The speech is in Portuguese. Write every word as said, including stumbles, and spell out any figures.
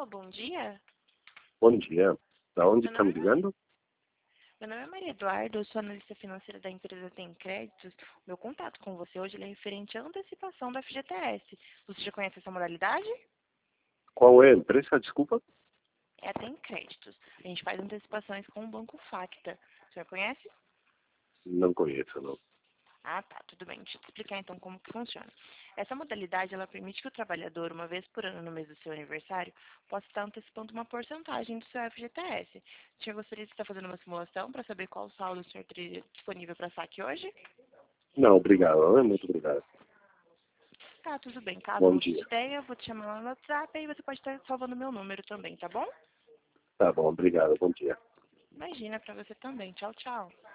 Alô, bom dia. Bom dia. Da onde Meu está me nome, ligando? meu nome é Maria Eduardo, eu sou analista financeira da empresa Tem Créditos. Meu contato com você hoje ele é referente à antecipação do F G T S. Você já conhece essa modalidade? Qual é a empresa? Desculpa. É a Tem Créditos. A gente faz antecipações com o Banco Facta. Você já conhece? Não conheço, não. Ah, tá, tudo bem. Deixa eu te explicar então como que funciona. Essa modalidade, ela permite que o trabalhador, uma vez por ano no mês do seu aniversário, possa estar antecipando uma porcentagem do seu F G T S. O senhor gostaria de estar fazendo uma simulação para saber qual saldo o senhor teria disponível para saque hoje? Não, obrigado. Muito obrigado. Tá, tudo bem. Caso Bom mude de dia. ideia, eu vou te chamar lá no WhatsApp e você pode estar salvando meu número também, tá bom? Tá bom, obrigado. Bom dia. Imagina, para você também. Tchau, tchau.